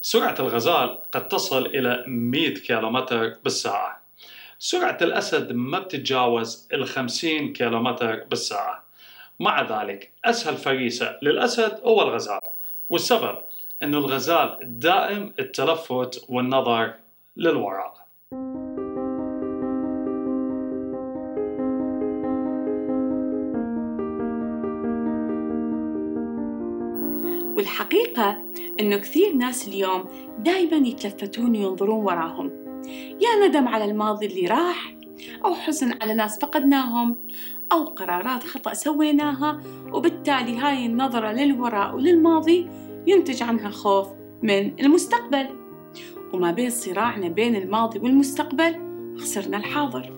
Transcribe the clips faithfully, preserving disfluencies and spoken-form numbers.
سرعة الغزال قد تصل إلى مئة كيلومتر بالساعة. سرعة الأسد ما بتتجاوز الخمسين كيلومتر بالساعة. مع ذلك أسهل فريسة للأسد هو الغزال، والسبب أنه الغزال دائم التلفت والنظر للوراء. والحقيقة أنه كثير ناس اليوم دايماً يتلفتون وينظرون وراهم، يا ندم على الماضي اللي راح، أو حزن على ناس فقدناهم، أو قرارات خطأ سويناها، وبالتالي هاي النظرة للوراء وللماضي ينتج عنها خوف من المستقبل. وما بين صراعنا بين الماضي والمستقبل خسرنا الحاضر.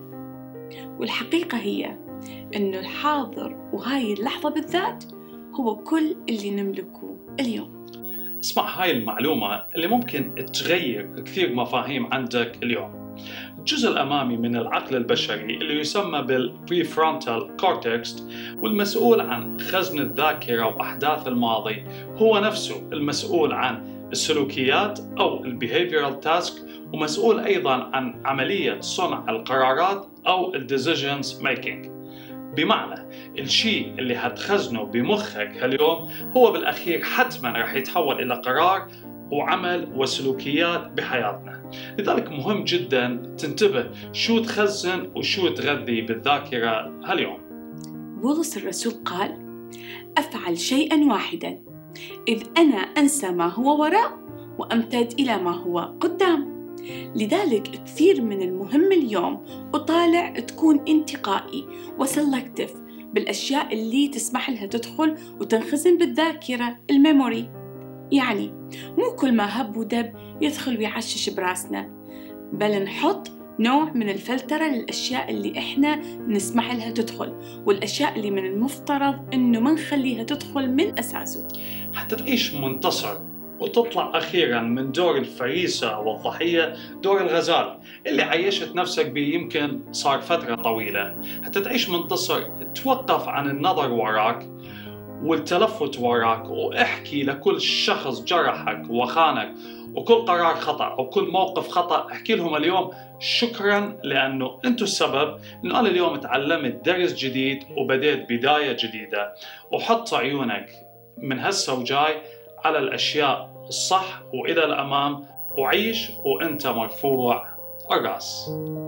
والحقيقة هي أنه الحاضر وهاي اللحظة بالذات هو كل اللي نملكه اليوم. اسمع هاي المعلومة اللي ممكن تغير كثير مفاهيم عندك اليوم. الجزء الأمامي من العقل البشري اللي يسمى بالبريفرونتال كورتكس والمسؤول عن خزن الذاكرة وأحداث الماضي هو نفسه المسؤول عن السلوكيات أو البيهيفيرال تاسك، ومسؤول أيضاً عن عملية صنع القرارات أو الديسيجنز ميكينج. بمعنى الشيء اللي هتخزنه بمخك هاليوم هو بالأخير حتماً رح يتحول إلى قرار وعمل وسلوكيات بحياتنا. لذلك مهم جداً تنتبه شو تخزن وشو تغذي بالذاكرة هاليوم. بولس الرسول قال: أفعل شيئاً واحداً إذ أنا أنسى ما هو وراء وأمتد إلى ما هو قدام. لذلك كثير من المهم اليوم أطالع تكون انتقائي وسلكتف بالأشياء اللي تسمح لها تدخل وتنخزن بالذاكرة الميموري. يعني مو كل ما هب ودب يدخل ويعشش براسنا، بل نحط نوع من الفلترة للأشياء اللي إحنا نسمح لها تدخل، والأشياء اللي من المفترض إنه ما نخليها تدخل من أساسه، حتى تعيش منتصر وتطلع أخيراً من دور الفريسة والضحية دور الغزال اللي عيشت نفسك بيه يمكن صار فترة طويلة. حتى تعيش منتصر توقف عن النظر وراك والتلفت وراك، واحكي لكل شخص جرحك وخانك وكل قرار خطأ أو كل موقف خطأ، احكي لهم اليوم شكراً لأنه أنتوا السبب أنه أنا اليوم تعلمت درس جديد وبديت بداية جديدة. وحط عيونك من هسه وجاي على الأشياء الصح وإلى الأمام، وعيش وأنت مرفوع الرأس.